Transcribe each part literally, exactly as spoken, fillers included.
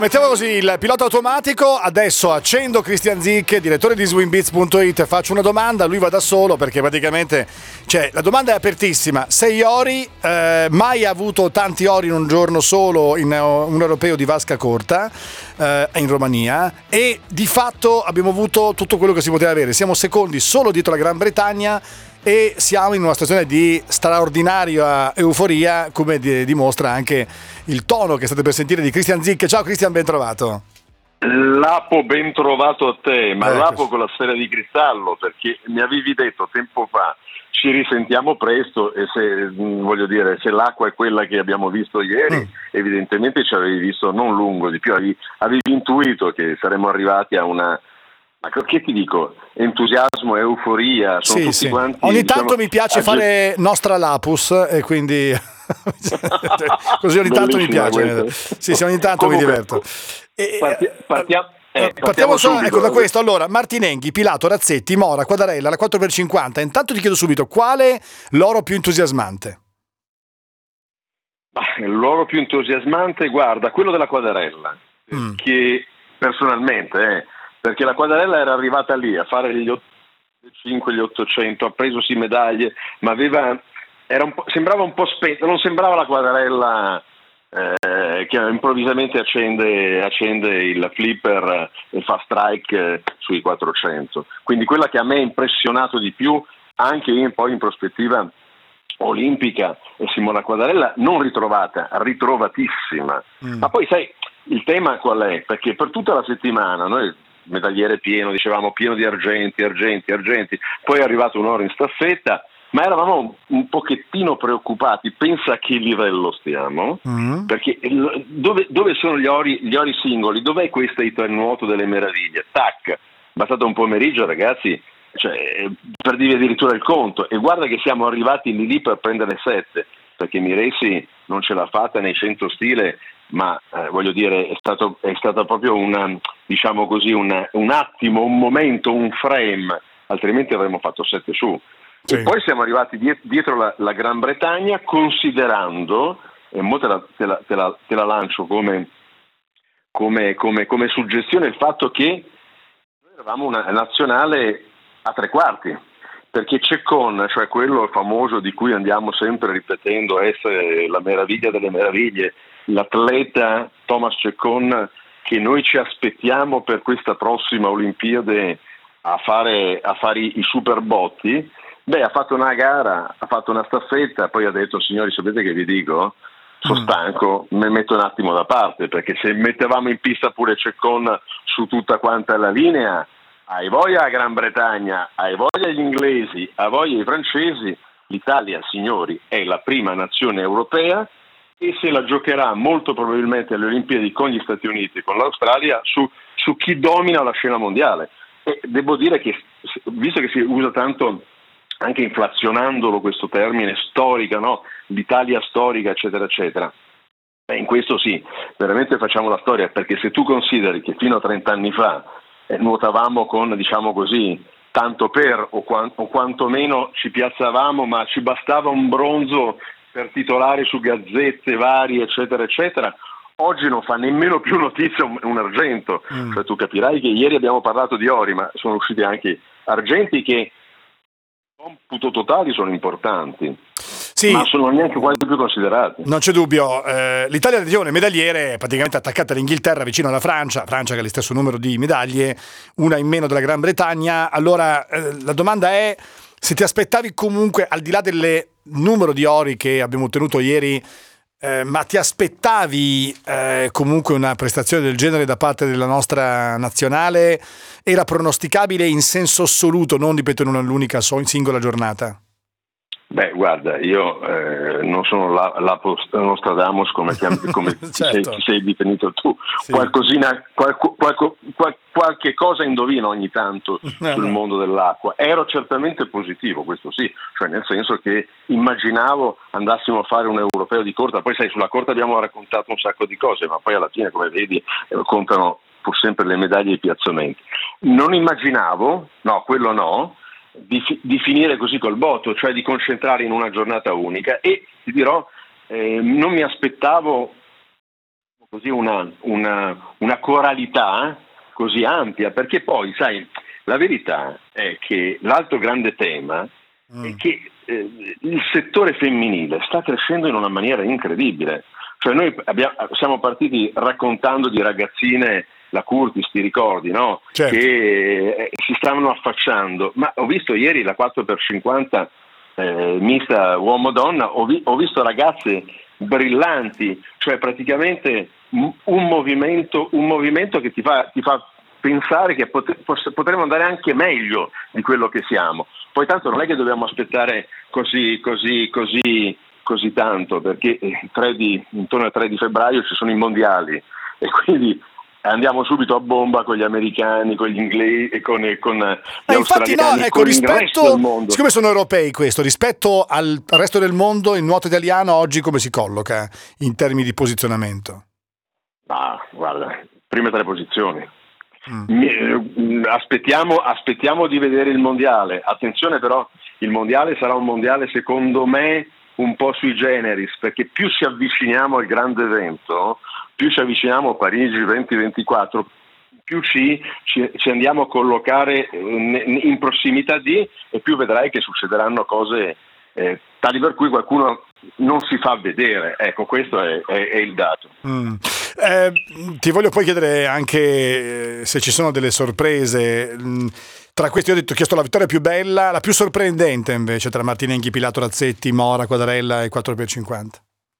Mettiamo così il pilota automatico, adesso accendo Christian Zick, direttore di swimbeats punto it, faccio una domanda, lui va da solo perché praticamente, cioè, la domanda è apertissima. Sei ori, eh, mai ha avuto tanti ori in un giorno solo in un europeo di vasca corta eh, in Romania, e di fatto abbiamo avuto tutto quello che si poteva avere. Siamo secondi solo dietro la Gran Bretagna e siamo in una situazione di straordinaria euforia, come di- dimostra anche il tono che state per sentire di Christian Zick. Ciao Christian, ben trovato. Lapo, ben trovato a te, ma Ecco. Lapo con la sfera di cristallo, perché mi avevi detto tempo fa ci risentiamo presto, e se mh, voglio dire, se l'acqua è quella che abbiamo visto ieri, Mm. evidentemente ci avevi visto non lungo, di più avevi, avevi intuito che saremmo arrivati a una, ma che ti dico, entusiasmo, euforia, sono Sì, tutti sì. quanti, Ogni diciamo, tanto mi piace agge- fare Nostra Lapus e quindi così ogni tanto mi Bellissima piace. questa. Sì, sì, ogni tanto mi Comunque, diverto. E- parti- partiamo, eh, eh, partiamo partiamo solo, subito. ecco, da questo. Allora, Martinenghi, Pilato, Razzetti, Mora, Quadarella, la quattro per cinquanta. Intanto ti chiedo subito, quale l'oro più entusiasmante? Ah, l'oro più entusiasmante, guarda, quello della Quadarella, Mm. che personalmente, eh, perché la Quadarella era arrivata lì a fare gli cinque, gli ottocento, ha preso sì medaglie, ma aveva, era un po', sembrava un po' spento, non sembrava la Quadarella eh, che improvvisamente accende, accende il flipper e fa strike eh, sui quattrocento. Quindi quella che a me ha impressionato di più, anche in, poi in prospettiva olimpica, è Simona Quadarella, non ritrovata, ritrovatissima. Mm. Ma poi sai, il tema qual è? Perché per tutta la settimana noi, medagliere pieno, dicevamo pieno di argenti, argenti, argenti, poi è arrivato un oro in staffetta, ma eravamo un pochettino preoccupati, pensa a che livello stiamo, Mm. perché il- dove, dove sono gli ori, gli ori singoli? Dov'è questa Italnuoto delle meraviglie? Tac, bastato un pomeriggio, ragazzi, cioè, per dirvi addirittura il conto, e guarda che siamo arrivati lì lì per prendere sette, perché Miresi non ce l'ha fatta nei cento stile, ma eh, voglio dire è stato, è stato proprio una, diciamo così, una, un attimo, un momento, un frame, altrimenti avremmo fatto sette su. Sì. E poi siamo arrivati diet- dietro la, la Gran Bretagna, considerando, e mo te la, te la, te la, te la lancio come, come, come, come suggestione, il fatto che noi eravamo una nazionale a tre quarti, perché Ceccon, cioè quello famoso di cui andiamo sempre ripetendo essere la meraviglia delle meraviglie, l'atleta Thomas Ceccon che noi ci aspettiamo per questa prossima Olimpiade a fare, a fare i, i super botti, beh, ha fatto una gara, ha fatto una staffetta, poi ha detto: signori, sapete che vi dico? Sono Mm. stanco, mi metto un attimo da parte, perché se mettevamo in pista pure Ceccon su tutta quanta la linea, hai voglia la Gran Bretagna, hai voglia gli inglesi, hai voglia i francesi, l'Italia, signori, è la prima nazione europea e se la giocherà molto probabilmente alle Olimpiadi con gli Stati Uniti e con l'Australia su, su chi domina la scena mondiale. E devo dire che, visto che si usa tanto, anche inflazionandolo questo termine, storica, no? L'Italia storica, eccetera, eccetera, beh, in questo sì, veramente facciamo la storia, perché se tu consideri che fino a trent'anni fa eh, nuotavamo con, diciamo così, tanto per, o, quan- o quantomeno ci piazzavamo, ma ci bastava un bronzo per titolare su gazzette varie, eccetera, eccetera, oggi non fa nemmeno più notizia un, un argento. Mm. Cioè, tu capirai che ieri abbiamo parlato di ori, ma sono usciti anche argenti che computo totali sono importanti, Sì. ma sono neanche quasi più considerati. Non c'è dubbio, eh, l'Italia è medagliere, praticamente attaccata all'Inghilterra vicino alla Francia, Francia che ha lo stesso numero di medaglie, una in meno della Gran Bretagna. Allora eh, la domanda è se ti aspettavi comunque, al di là del numero di ori che abbiamo ottenuto ieri, eh, ma ti aspettavi eh, comunque una prestazione del genere da parte della nostra nazionale? Era pronosticabile in senso assoluto, non ripeto in un'unica so- singola giornata? Beh, guarda, io eh, non sono la, la post- Nostradamus come, chiam- come Certo. sei, sei definito tu. Sì. Qualcosina, qualco- qualco- qual- qualche cosa indovino ogni tanto No, sul no. mondo dell'acqua. Ero certamente positivo, questo sì, cioè nel senso che immaginavo andassimo a fare un europeo di corta. Poi sai, sulla corta abbiamo raccontato un sacco di cose, ma poi alla fine, come vedi, eh, contano pur sempre le medaglie e i piazzamenti. Non immaginavo, no, quello no, Di, di finire così col botto, cioè di concentrare in una giornata unica, e ti dirò, eh, non mi aspettavo così una, una, una coralità così ampia, perché poi, sai, la verità è che l'altro grande tema mm. è che eh, il settore femminile sta crescendo in una maniera incredibile. Cioè noi abbiamo, siamo partiti raccontando di ragazzine, la Curtis, ti ricordi, no? Certo. Che eh, si stavano affacciando, ma ho visto ieri la quattro per cinquanta eh, mista uomo-donna, ho, vi, ho visto ragazze brillanti, cioè praticamente un movimento, un movimento che ti fa, ti fa pensare che pot- potremmo andare anche meglio di quello che siamo. Poi tanto non è che dobbiamo aspettare così, così, così, così tanto, perché tre di, intorno al tre di febbraio ci sono i mondiali e quindi andiamo subito a bomba con gli americani, con gli inglesi e con, con gli eh, infatti australiani, no, ecco, con rispetto, il resto del mondo. Siccome sono europei questo, rispetto al resto del mondo, il nuoto italiano oggi come si colloca in termini di posizionamento? Ah, guarda, prime tre posizioni. Mm. Aspettiamo, aspettiamo di vedere il mondiale. Attenzione però, il mondiale sarà un mondiale secondo me un po' sui generis, perché più ci avviciniamo al grande evento, più ci avviciniamo a Parigi duemilaventiquattro, più ci, ci, ci andiamo a collocare in prossimità di, e più vedrai che succederanno cose eh, tali per cui qualcuno non si fa vedere. Ecco, questo è, è, è il dato. Mm. Eh, ti voglio poi chiedere anche se ci sono delle sorprese. Tra questi ho detto, ho chiesto la vittoria più bella, la più sorprendente invece tra Martinenghi, Pilato, Razzetti, Mora, Quadarella e quattro per cinquanta.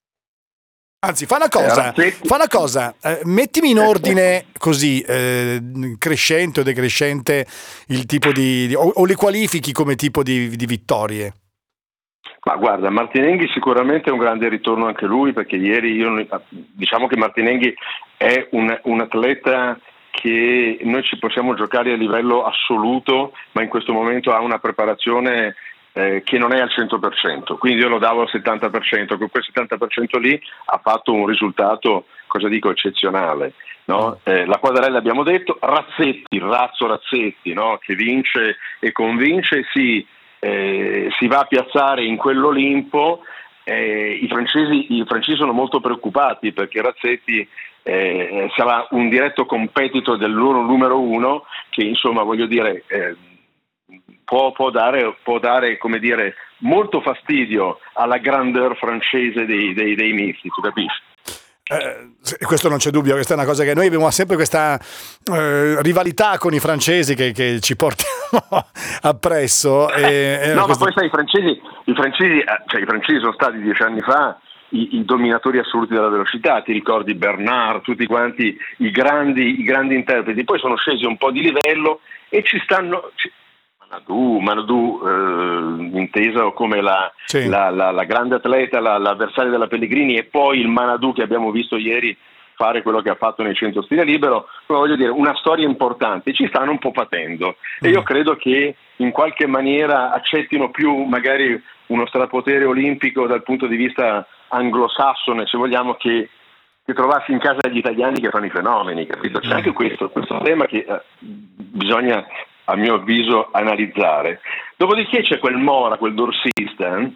Anzi, fa una cosa, eh, fa una cosa, eh, mettimi in ordine così, eh, crescente o decrescente il tipo di, di o, o li qualifichi come tipo di, di vittorie. Ma guarda, Martinenghi sicuramente è un grande ritorno anche lui, perché ieri io, diciamo che Martinenghi è un, un atleta che noi ci possiamo giocare a livello assoluto, ma in questo momento ha una preparazione eh, che non è al cento per cento, quindi io lo davo al settanta per cento, con quel settanta per cento lì ha fatto un risultato, cosa dico, eccezionale. No? Eh, la Quadarella abbiamo detto, Razzetti, il razzo Razzetti, no? Che vince e convince, sì. Eh, si va a piazzare in quell'Olimpo. Eh, i, francesi, i francesi sono molto preoccupati perché Razzetti eh, sarà un diretto competitor del loro numero uno, che insomma voglio dire eh, può, può dare, può dare come dire molto fastidio alla grandeur francese dei, dei, dei misti, tu capisci? Eh, questo non c'è dubbio, questa è una cosa che noi abbiamo sempre questa eh, rivalità con i francesi che, che ci portiamo appresso. E, e no, questo... ma poi sai, i francesi, i francesi, cioè i francesi sono stati dieci anni fa i, i dominatori assoluti della velocità, ti ricordi Bernard, tutti quanti i grandi, i grandi interpreti, poi sono scesi un po' di livello e ci stanno. Ci, Manadou, Manadou eh, inteso come la, sì. la, la, la grande atleta, la, l'avversaria della Pellegrini, e poi il Manadou che abbiamo visto ieri fare quello che ha fatto nei cento stile libero, ma voglio dire, una storia importante, ci stanno un po' patendo mm. e io credo che in qualche maniera accettino più magari uno strapotere olimpico dal punto di vista anglosassone, se vogliamo, che, che trovarsi in casa degli italiani che fanno i fenomeni, capito? C'è anche questo, questo tema che eh, bisogna, a mio avviso, analizzare. Dopodiché c'è quel Mora, quel dorsista, eh?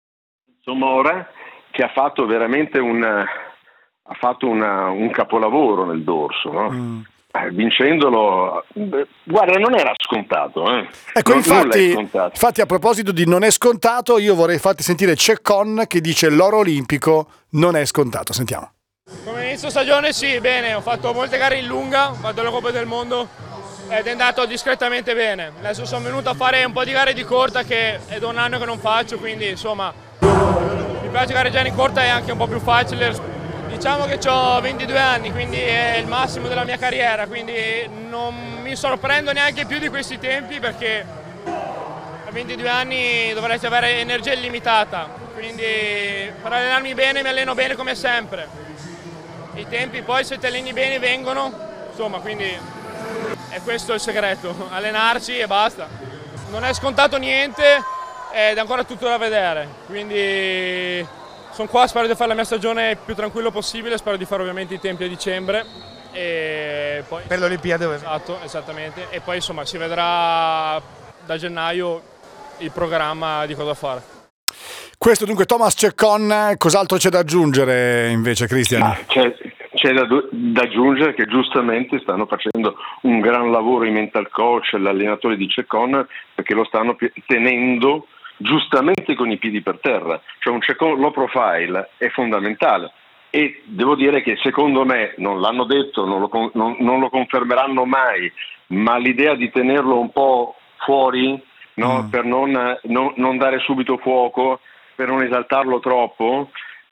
Mora, che ha fatto veramente un, ha fatto una, un capolavoro nel dorso, no? Mm. Eh, vincendolo, beh, guarda, non era scontato. Eh. Ecco, non, infatti, scontato. infatti, a proposito di non è scontato, io vorrei farti sentire Ceccon che dice l'oro olimpico non è scontato. Sentiamo. Come inizio stagione sì, bene, ho fatto molte gare in lunga, ho fatto la Coppa del Mondo ed è andato discretamente bene. Adesso sono venuto a fare un po' di gare di corta che è da un anno che non faccio, quindi insomma mi piace gareggiare in corta, è anche un po' più facile. Diciamo che ho ventidue anni, quindi è il massimo della mia carriera, quindi non mi sorprendo neanche più di questi tempi perché a ventidue anni dovresti avere energia illimitata, quindi per allenarmi bene mi alleno bene come sempre. I tempi poi se ti alleni bene vengono, insomma, quindi è questo il segreto, allenarci e basta. Non è scontato niente ed è ancora tutto da vedere, quindi sono qua, spero di fare la mia stagione il più tranquillo possibile, spero di fare ovviamente i tempi a dicembre e poi per l'Olimpiade. Esatto, esattamente, e poi insomma si vedrà da gennaio il programma di cosa fare. Questo dunque Thomas Ceccon, cos'altro c'è da aggiungere invece, Cristian? Ah, c'è, c'è da, da aggiungere che giustamente stanno facendo un gran lavoro i mental coach, l'allenatore di Chacon, perché lo stanno tenendo giustamente con i piedi per terra. Cioè un Chacon low profile è fondamentale, e devo dire che secondo me, non l'hanno detto, non lo, non, non lo confermeranno mai, ma l'idea di tenerlo un po' fuori, no? mm. per non, non, non dare subito fuoco, per non esaltarlo troppo,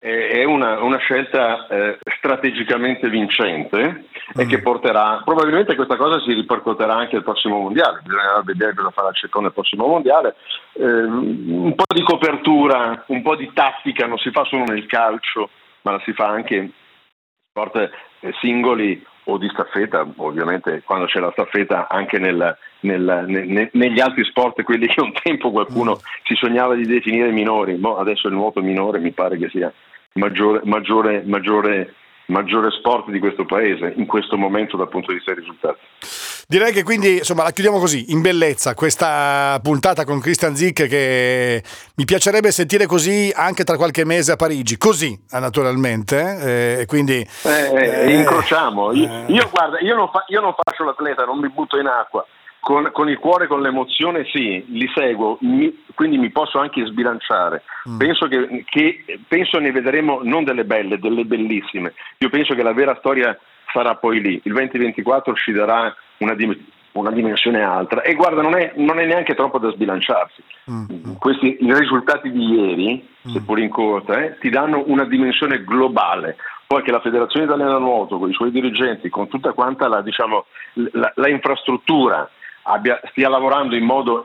è una, una scelta eh, strategicamente vincente mm. e che porterà, probabilmente questa cosa si ripercuoterà anche al prossimo mondiale. Bisognerà vedere cosa farà il Chacon nel prossimo mondiale. Eh, un po' di copertura, un po' di tattica non si fa solo nel calcio, ma la si fa anche in sport eh, singoli o di staffetta, ovviamente quando c'è la staffetta anche nel, nel, ne, negli altri sport, quelli che un tempo qualcuno si sognava di definire minori. Boh, adesso il nuoto minore mi pare che sia maggiore, maggiore, maggiore, maggiore sport di questo paese in questo momento dal punto di vista dei risultati. Direi che quindi insomma la chiudiamo così, in bellezza, questa puntata con Christian Zick, che mi piacerebbe sentire così anche tra qualche mese a Parigi, così naturalmente, e eh, quindi eh, eh, incrociamo. Io, eh, io guarda, io non, fa, io non faccio l'atleta, non mi butto in acqua. Con, con il cuore, con l'emozione, sì, li seguo, mi, quindi mi posso anche sbilanciare. Mm. Penso che, che penso ne vedremo non delle belle, delle bellissime. Io penso che la vera storia sarà poi lì. Il venti ventiquattro ci darà una, dim- una dimensione altra. E guarda, non è, non è neanche troppo da sbilanciarsi. Mm. Questi i risultati di ieri, mm. seppur in corsa, eh, ti danno una dimensione globale. Poi che la Federazione Italiana Nuoto, con i suoi dirigenti, con tutta quanta la, diciamo, la, la infrastruttura, Abbia, stia lavorando in modo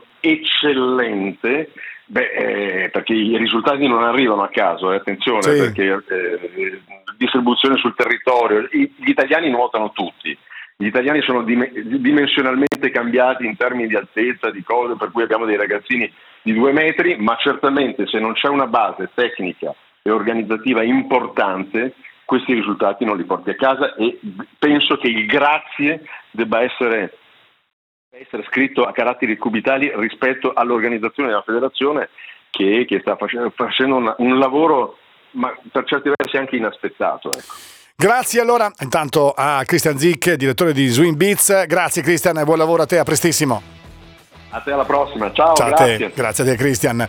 eccellente, beh, eh, perché i risultati non arrivano a caso, eh, attenzione, sì. perché eh, distribuzione sul territorio, I, gli italiani nuotano tutti, gli italiani sono dim- dimensionalmente cambiati in termini di altezza, di cose, per cui abbiamo dei ragazzini di due metri, ma certamente se non c'è una base tecnica e organizzativa importante, questi risultati non li porti a casa, e penso che il grazie debba essere essere scritto a caratteri cubitali rispetto all'organizzazione della federazione, che, che sta facendo, facendo un, un lavoro, ma per certi versi anche inaspettato, ecco. Grazie allora intanto a Christian Zick, direttore di Swing Beats. Grazie Christian e buon lavoro a te, a prestissimo. A te, alla prossima, ciao, ciao grazie. A te. Grazie a te Christian.